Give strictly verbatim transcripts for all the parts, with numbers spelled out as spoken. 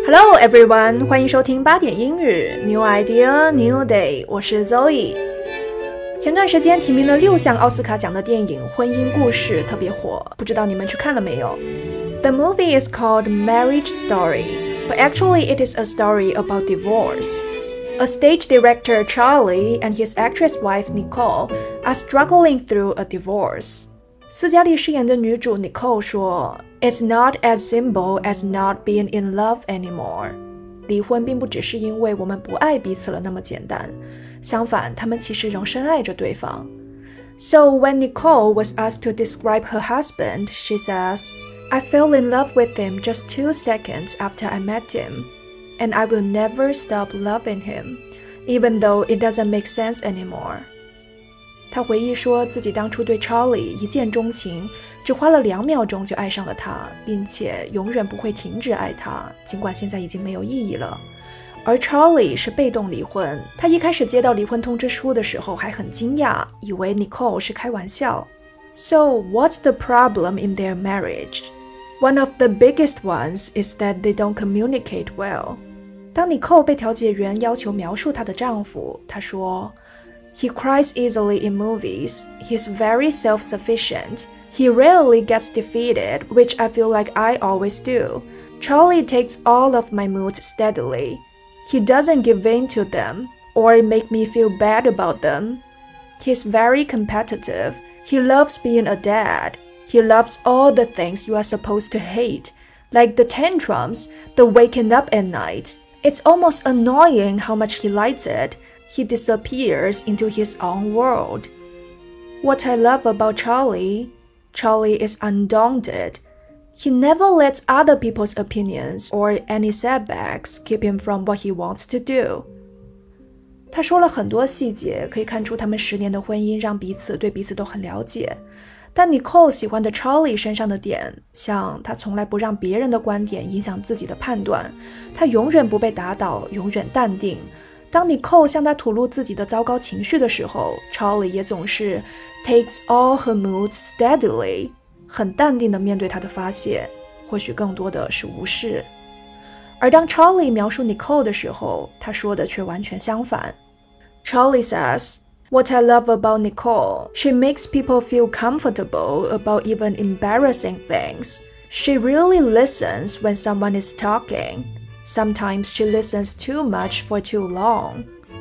Hello everyone， 欢迎收听八点英语 New Idea New Day， 我是 Zoe。 前段时间提名了六项奥斯卡奖的电影《婚姻故事》特别火，不知道你们去看了没有？ The movie is called Marriage Story, but actually it is a story about divorce. A stage director Charlie and his actress wife Nicole are struggling through a divorce. 斯嘉丽饰演的女主 Nicole 说 It's not as simple as not being in love anymore. 离婚并不只是因为我们不爱彼此了那么简单，相反，他们其实仍深爱着对方。 So when Nicole was asked to describe her husband, she says, I fell in love with him just two seconds after I met him, and I will never stop loving him, even though it doesn't make sense anymore.他回忆说自己当初对 Charlie 一见钟情，只花了两秒钟就爱上了他，并且永远不会停止爱他，尽管现在已经没有意义了。而 Charlie 是被动离婚，他一开始接到离婚通知书的时候还很惊讶，以为 Nicole 是开玩笑。 So what's the problem in their marriage? One of the biggest ones is that they don't communicate well. 当 Nicole 被调解员要求描述她的丈夫，她说He cries easily in movies. He's very self-sufficient. He rarely gets defeated, which I feel like I always do. Charlie takes all of my moods steadily. He doesn't give in to them, or make me feel bad about them. He's very competitive. He loves being a dad. He loves all the things you are supposed to hate, like the tantrums, the waking up at night. It's almost annoying how much he likes it.He disappears into his own world. What I love about Charlie, Charlie is undaunted. He never lets other people's opinions or any setbacks keep him from what he wants to do. 他说了很多细节，可以看出他们十年的婚姻让彼此对彼此都很了解。但 Nicole 喜欢的 Charlie 身上的点，像他从来不让别人的观点影响自己的判断，他永远不被打倒，永远淡定。当 Nicole 向他吐露自己的糟糕情绪的时候， Charlie 也总是 takes all her moods steadily， 很淡定地面对他的发泄，或许更多的是无视。而当 Charlie 描述 Nicole 的时候，他说的却完全相反。 Charlie says, What I love about Nicole, she makes people feel comfortable about even embarrassing things. She really listens when someone is talking.Sometimes she listens too much for too long.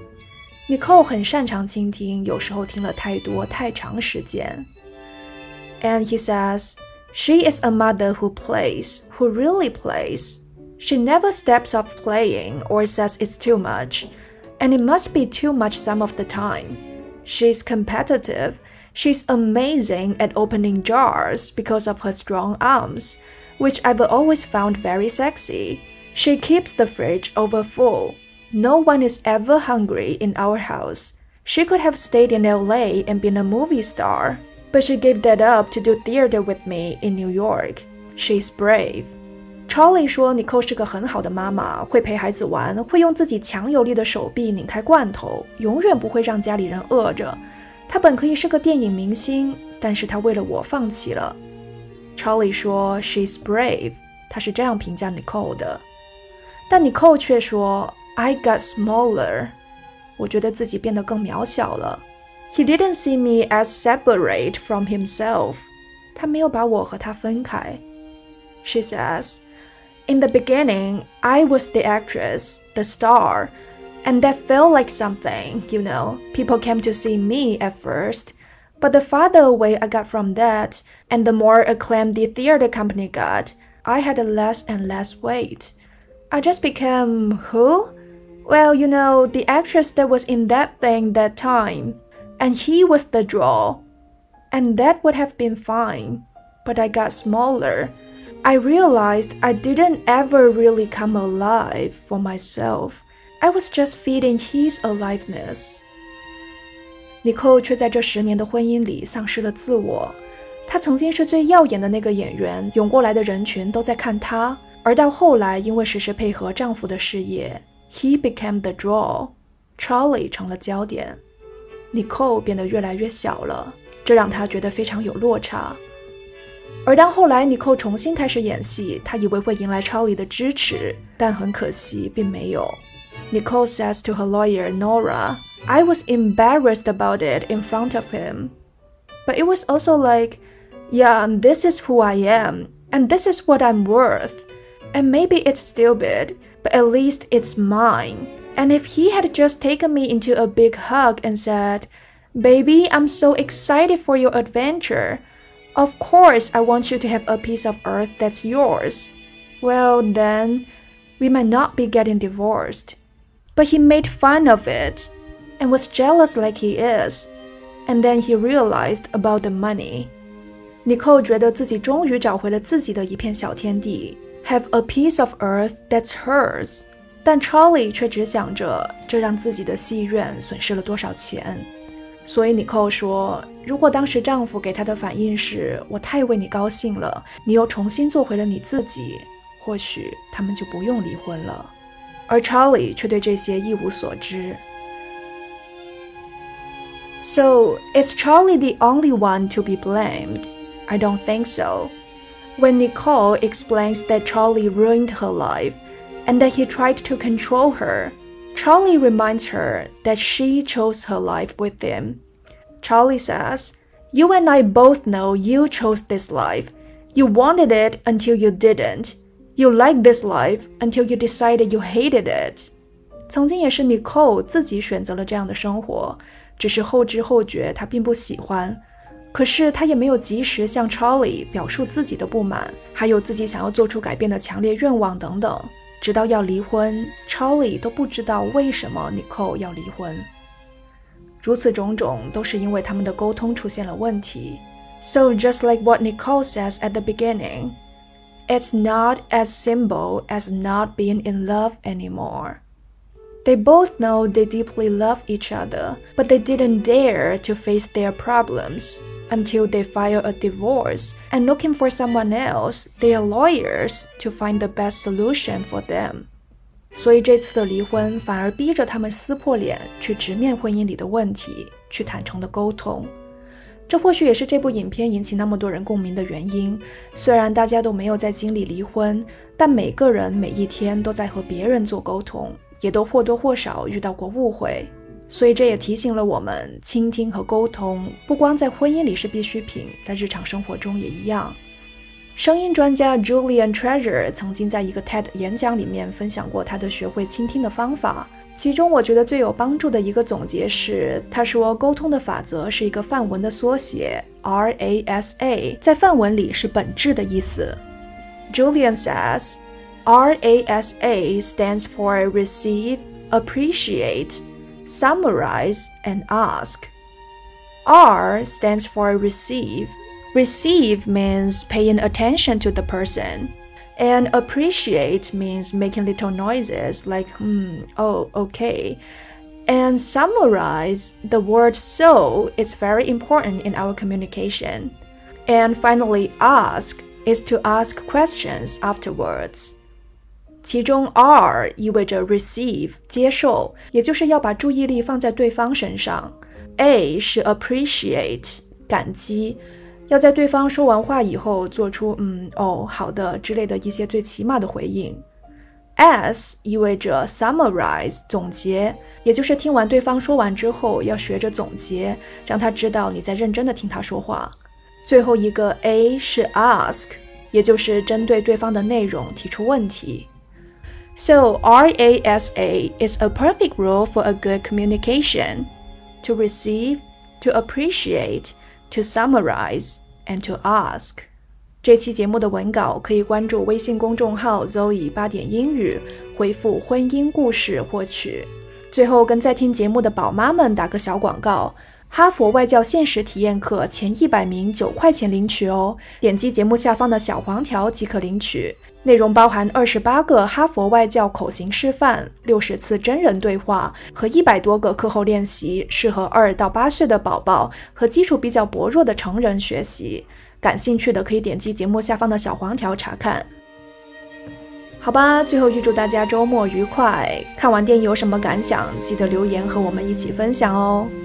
Nicole 很擅长倾听，有时候听了太多太长时间。And he says, she is a mother who plays, who really plays. She never steps off playing or says it's too much, and it must be too much some of the time. She's competitive. She's amazing at opening jars because of her strong arms, which I've always found very sexy.She keeps the fridge over full. No one is ever hungry in our house. She could have stayed in L A and been a movie star, but she gave that up to do theater with me in New York. She's brave. Charlie 说 Nicole 是个很好的妈妈，会陪孩子玩，会用自己强有力的手臂拧开罐头，永远不会让家里人饿着。她本可以是个电影明星，但是她为了我放弃了。Charlie 说 She's brave. 他是这样评价 Nicole 的。但 Nicole 却说 I got smaller. 我觉得自己变得更渺小了。 He didn't see me as separate from himself. 他没有把我和他分开。 She says, In the beginning, I was the actress, the star, and that felt like something, you know. People came to see me at first, but the farther away I got from that, and the more acclaim the theater company got, I had less and less weight.I just became who? Well, you know, the actress that was in that thing that time. And he was the draw. And that would have been fine. But I got smaller. I realized I didn't ever really come alive for myself. I was just feeding his aliveness. Nicole 却在这十年的婚姻里丧失了自我。她曾经是最耀眼的那个演员，涌过来的人群都在看她。而到后来，因为时时配合丈夫的事业 ，He became the draw. Charlie 成了焦点 ，Nicole 变得越来越小了，这让她觉得非常有落差。 而当后来 Nicole 重新开始演戏，她以为会迎来 Charlie 的支持，但很可惜并没有。Nicole says to her lawyer, Nora, I was embarrassed about it in front of him. But it was also like, yeah, this is who I am, and this is what I'm worth. And maybe it's stupid, but at least it's mine. And if he had just taken me into a big hug and said, Baby, I'm so excited for your adventure. Of course, I want you to have a piece of earth that's yours. Well, then, we might not be getting divorced. But he made fun of it, and was jealous like he is. And then he realized about the money. Nicole 觉得自己终于找回了自己的一片小天地 ，have a piece of earth that's hers. 但 Charlie 却只想着这让自己的戏院损失了多少钱。所以 Nicole 说，如果当时丈夫给她的反应是我太为你高兴了，你又重新做回了你自己，或许他们就不用离婚了。而 Charlie 却对这些一无所知。So, is Charlie the only one to be blamed? I don't think so. When Nicole explains that Charlie ruined her life, and that he tried to control her, Charlie reminds her that she chose her life with him. Charlie says, You and I both know you chose this life. You wanted it until you didn't. You liked this life until you decided you hated it. 曾经也是 Nicole 自己选择了这样的生活，只是后知后觉她并不喜欢。可是她也没有及时向 Charlie 表述自己的不满，还有自己想要做出改变的强烈愿望等等。直到要离婚 Charlie 都不知道为什么 Nicole 要离婚。如此种种都是因为他们的沟通出现了问题。So just like what Nicole says at the beginning, it's not as simple as not being in love anymore. They both know they deeply love each other, but they didn't dare to face their problems until they file a divorce and looking for someone else, their lawyers, to find the best solution for them. 所以这次的离婚反而逼着他们撕破脸，去直面婚姻里的问题，去坦诚的沟通。这或许也是这部影片引起那么多人共鸣的原因。虽然大家都没有在经历离婚，但每个人每一天都在和别人做沟通，也都或多或少遇到过误会。所以这也提醒了我们，倾听和沟通不光在婚姻里是必需品，在日常生活中也一样。声音专家 Julian Treasure 曾经在一个 TED 演讲里面分享过他的学会倾听的方法，其中我觉得最有帮助的一个总结是，他说沟通的法则是一个梵文的缩写 R A S A， 在梵文里是本质的意思。Julian says, R A S A stands for receive, appreciate, summarize, and ask. R stands for receive. Receive means paying attention to the person. And appreciate means making little noises like, hmm, oh, okay. And summarize, the word so is very important in our communication. And finally, ask is to ask questions afterwards. 其中 R 意味着 receive 接受，也就是要把注意力放在对方身上。A 是 appreciate 感激，要在对方说完话以后做出嗯哦好的之类的一些最起码的回应。S 意味着 summarize 总结，也就是听完对方说完之后要学着总结，让他知道你在认真的听他说话。最后一个 A 是 ask， 也就是针对对方的内容提出问题。So R A S A is a perfect rule for a good communication. To receive, to appreciate, to summarize, and to ask. 这期节目的文稿可以关注微信公众号 Zoe 八点英语，回复婚姻故事获取。最后跟在听节目的宝妈们打个小广告，哈佛外教限时体验课前一百名九块钱领取哦，点击节目下方的小黄条即可领取。内容包含二十八个哈佛外教口型示范、六十次真人对话和一百多个课后练习，适合二到八岁的宝宝和基础比较薄弱的成人学习。感兴趣的可以点击节目下方的小黄条查看。好吧，最后预祝大家周末愉快。看完电影有什么感想，记得留言和我们一起分享哦。